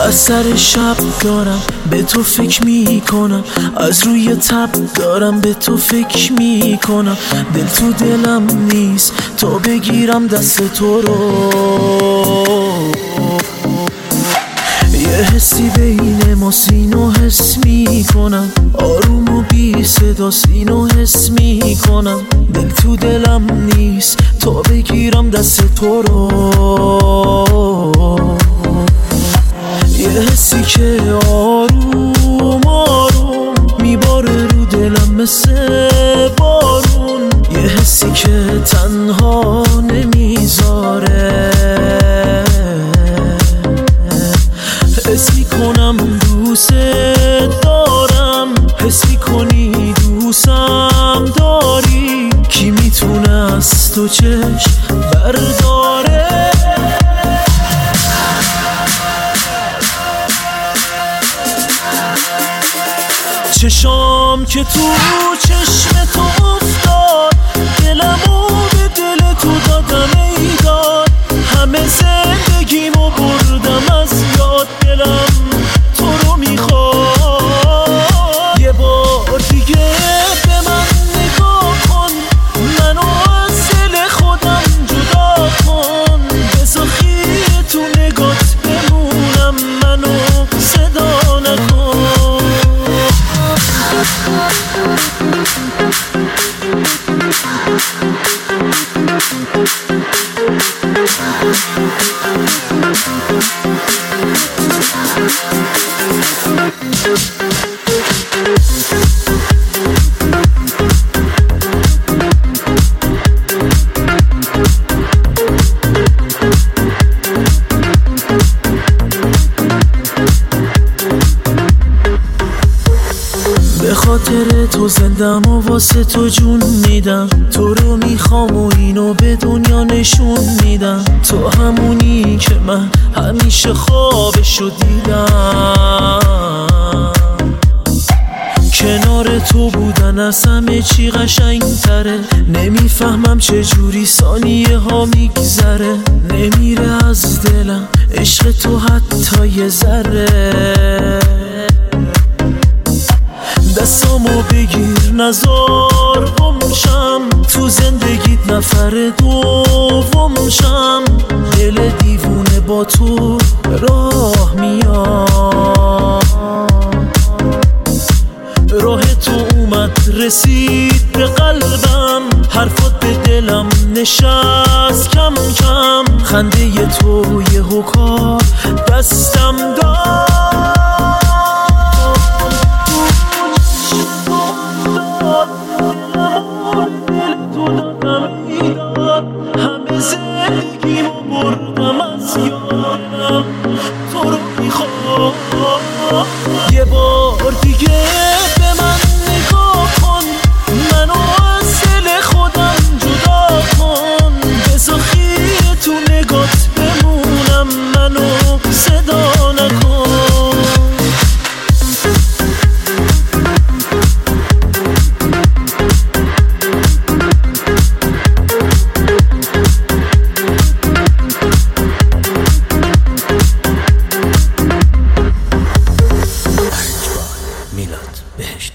از سر شب دارم به تو فکر میکنم، از روی تب دارم به تو فکر میکنم. دل تو دلم نیست تا بگیرم دست تو رو. یه حسی بین ما سینو حس میکنم، آروم و بی صدا سینو حس میکنم. دل تو دلم نیست تا بگیرم دست تو رو. یه حسی که آروم آروم میباره رو دلم مثل بارون. یه حسی که تنها نمیذاره. حس میکنم دوست دارم، حس میکنی دوستم داری. کی میتونه از تو چشم برداره؟ چشام که تو چشم تو افتاد، دلمو به دل تو دادم ای داد. همه زندگیمو بردم از یاد، دلم تو رو میخواد. یه بار دیگه به من نگاه کن، منو از دل خودم جدا کن. بذار خیره تو نگات بمونم، منو صدا نکن. به خاطر تو زندم و واسه تو جون میدم. تو رو میخوام و اینو به دنیا نشون میدم. تو همونی که من همیشه خوابشو دیدم. کنار تو بودن از همه چی قشنگ تره. نمیفهمم چجوری ثانیه ها میگذره. نمیره از دلم عشق تو حتی یه ذره. دستامو بگیر نزار گمشم، تو زندگیت نفر دوم شم. دل دیوونه با تو راه میاد. راه تو اومد رسید به قلبم، حرفات به دلم نشست کم کم. خنده تو یه کار دستم داد. همه زندگیمو بردم از یادم، تو رو میخوام. یه بار دیگه به من نگاه کن، منو از دل خودم جدا کن. بذار خیره تو نگات بمونم، منو صدا نکن. میلاد بهشت.